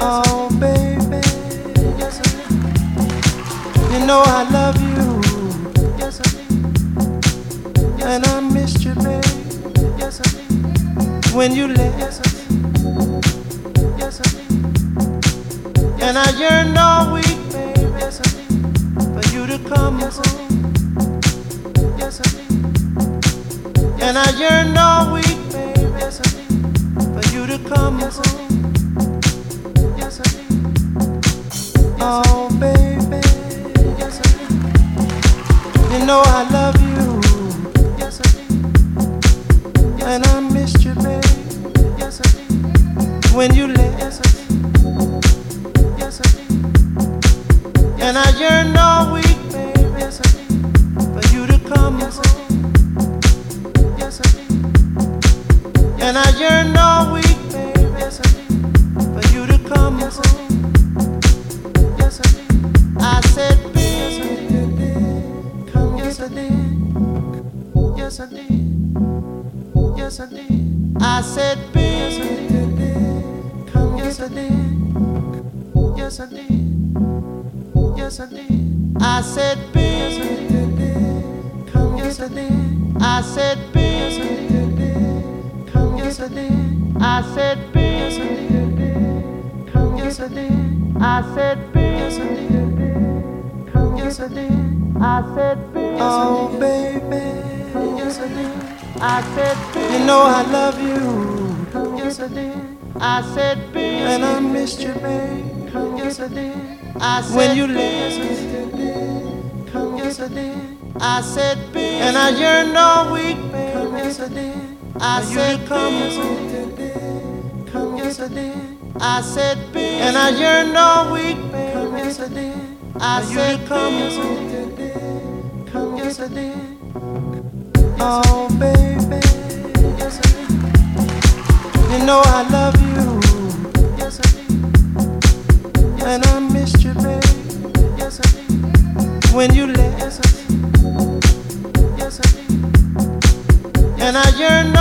Oh, baby, yes, I did. You know I love you. Yes, I did. And I missed you, baby. Yes, I did. When you left. Yes, I did. Yes, I did. And I yearned all week, baby. Yes, I did. For you to come home. Yes, I did. And I yearned all week, baby. Yes, I did. For you to come home. Yes, I did. Oh, baby. Yes, I did. You know I love you. Yes, I did. And I missed you, baby. Yes, I did. When you left. Yes, I did. Yes, I did. And I yearned all week, baby. Yes, I did. For you to come home. Yes, I did. And I yearned all week, baby. Yes, I did. For you to come home. Yes, I did. I said, baby, come. Yes, I did. Yes, I did. Yes, I did. I said, baby, come. Yes, I did. Yes, I did. Yes, I did. I said, baby, come. Yes, I did. I said, baby, come. Yes, I did. I said, baby, come. Yes, I did. I said, baby, come. Yes, I did. I said, baby, oh, baby. Yes, I did. I said, baby, you know I love you. Yes, I did. I said, baby, and I missed you, babe. Yes, I did. I said, when you left. Yes, I did. Come, yes, I did. I said, baby, and I yearned all week, babe. Yes, I did. I said, come, yes, I did. Come, yes, I did. I said, baby, and I yearned all week, babe. Yes, I did. I said, come, yes, I did. Come, yes, I did. Oh, baby, yes, I did. You know I love you. Yes, I did. And I missed you, babe. Yes, I did. When you left. Yes, I did. Yes, I did. And I yearned